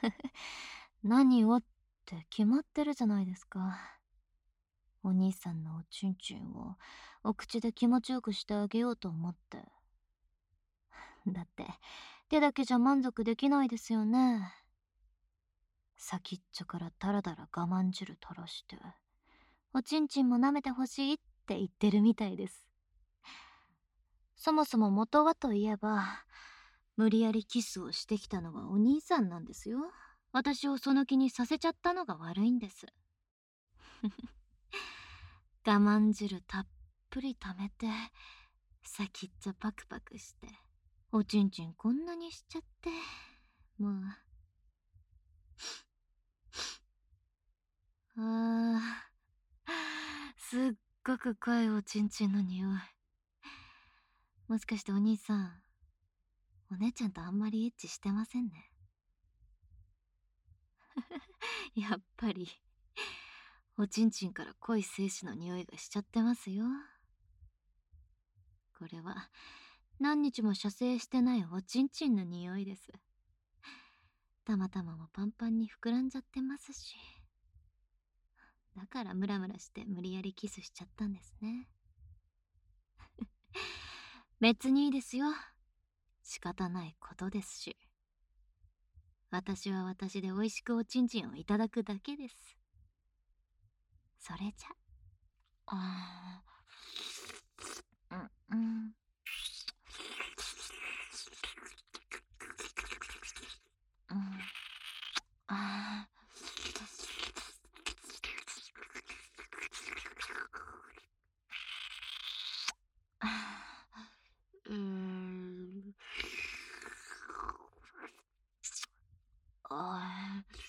何をって決まってるじゃないですか。お兄さんのおちんちんをお口で気持ちよくしてあげようと思って。だって手だけじゃ満足できないですよね。先っちょからダラダラ我慢汁垂らしておちんちんも舐めてほしいって言ってるみたいです。そもそも元はといえば、無理やりキスをしてきたのはお兄さんなんですよ。私をその気にさせちゃったのが悪いんです。我慢汁たっぷり溜めて、先っちょパクパクして、おちんちんこんなにしちゃって、もう。すっごく濃いおちんちんの匂い。もしかしてお兄さん、お姉ちゃんとあんまりエッチしてませんね。やっぱり、おちんちんから濃い精子の匂いがしちゃってますよ。これは、何日も射精してないおちんちんの匂いです。たまたまもパンパンに膨らんじゃってますし。だからムラムラして無理やりキスしちゃったんですね。別にいいですよ。仕方ないことですし。私は私で美味しくおちんちんをいただくだけです。それじゃ。あー、うん。うん。あー、あー、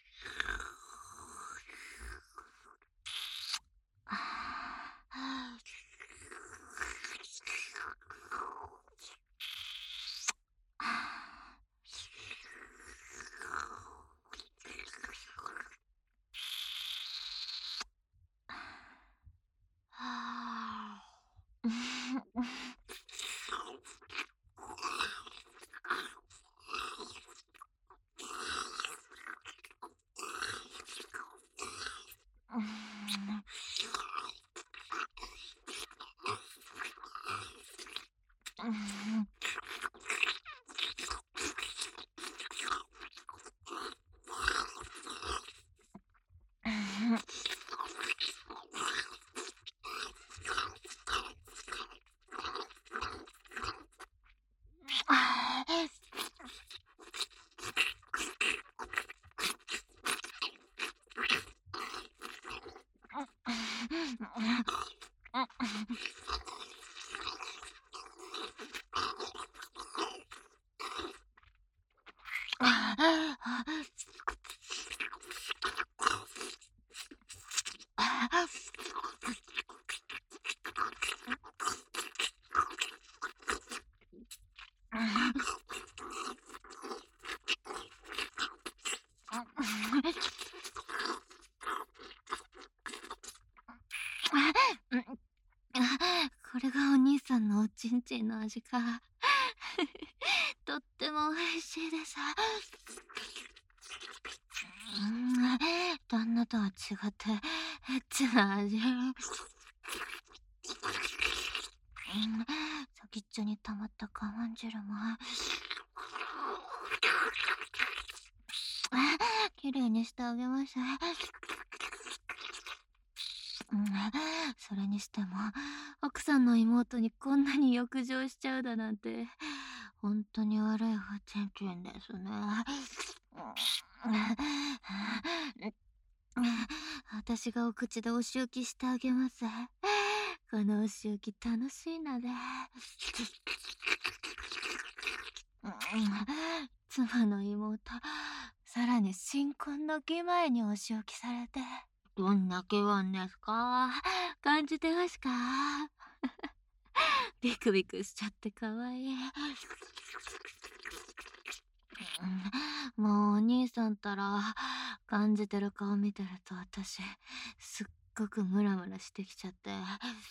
これがお兄さんのおちんちんの味か。とっても美味しいです。旦那とは違ってエッチな味。先っちょに溜まった我慢汁もきれいにしてあげます。それにしても奥さんの妹にこんなに欲情しちゃうだなんて本当に悪いおちんちんですね。私がお口でお仕置きしてあげます。このお仕置き楽しいので。妻の妹、さらに新婚の儀前にお仕置きされて。どんな気分ですか？感じてますか？ビクビクしちゃってかわいい。もうお兄さんたら感じてる顔見てると私すっごくムラムラしてきちゃって、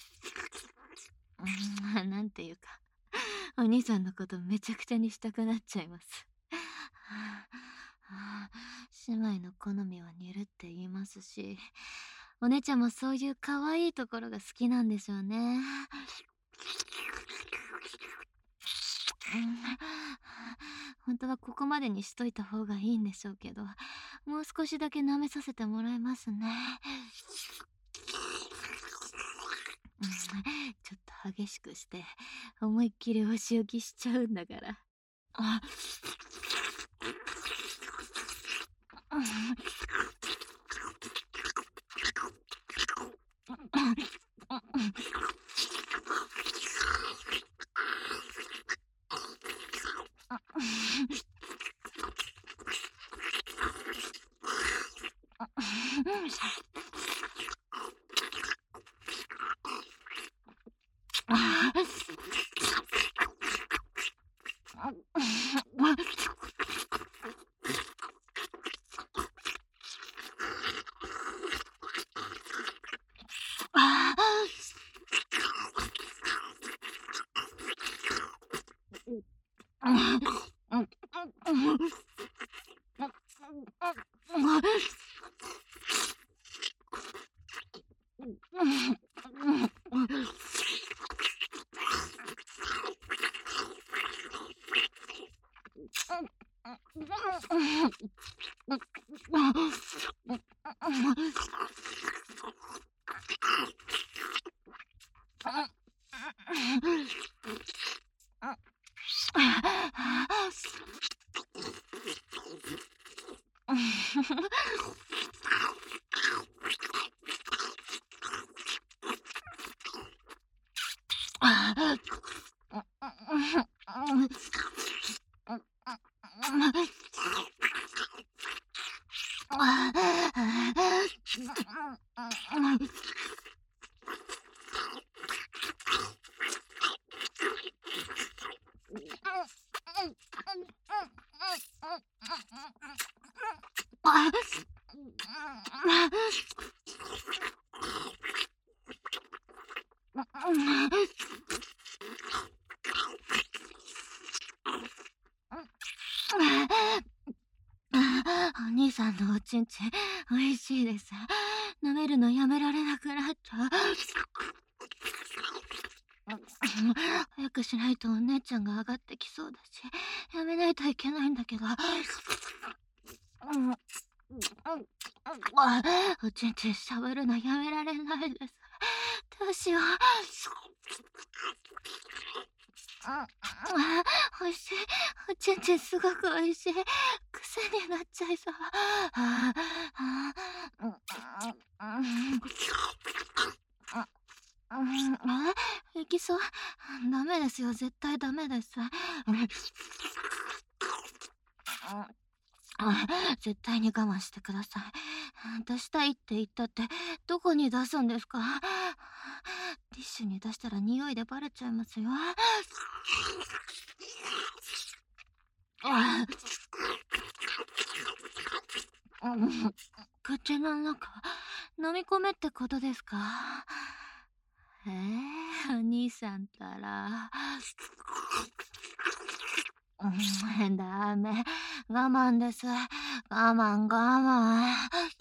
なんていうかお兄さんのことめちゃくちゃにしたくなっちゃいます。 姉妹の好みは似るって言いますし、お姉ちゃんもそういう可愛いところが好きなんでしょうね。うん、本当はここまでにしといた方がいいんでしょうけど、もう少しだけ舐めさせてもらいますね。うん、ちょっと激しくして思いっきりお仕置きしちゃうんだから。あ、うん、お兄さんのおちんちん、美味しいです。舐めるのやめられなくなっちゃう。早くしないとお姉ちゃんが上がってきそうだし、やめないといけないんだけど。おちんちんしゃぶるのやめられないです。どうしよう。美味しい。おちんちんすごく美味しい。癖になっちゃいそう。いきそう。ダメですよ。絶対ダメです。絶対に我慢してください。出したいって言ったって、どこに出すんですか？ティッシュに出したら匂いでバレちゃいますよ。口の中、飲み込めってことですか？お兄さんったら。ダメ。我慢です。我慢我慢。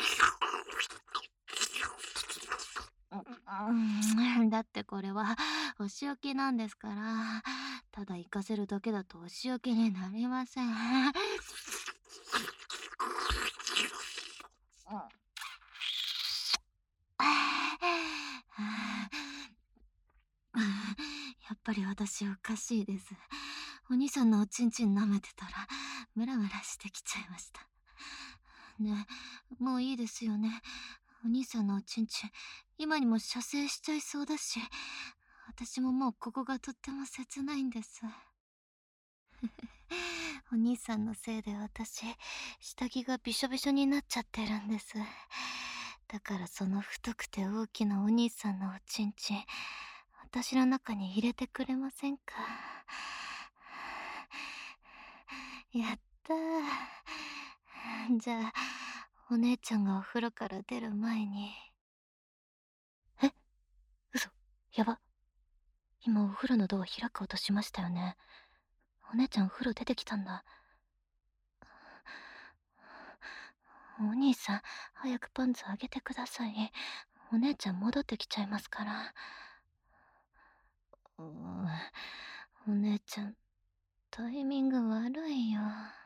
だってこれはお仕置きなんですから、ただ行かせるだけだとお仕置きになりません。やっぱり私おかしいです。お兄さんのおちんちん舐めてたらムラムラしてきちゃいました。ねえ、もういいですよね。お兄さんのおちんちん、今にも射精しちゃいそうだし、私ももうここがとっても切ないんです。お兄さんのせいで私、下着がびしょびしょになっちゃってるんです。だからその太くて大きなお兄さんのおちんちん、私の中に入れてくれませんか？やったー。じゃあ、お姉ちゃんがお風呂から出る前に。え、嘘、やば。今お風呂のドア開こうとしましたよね。お姉ちゃんお風呂出てきたんだ。 お兄さん、早くパンツあげてください。お姉ちゃん戻ってきちゃいますから。お姉ちゃん、タイミング悪いよ。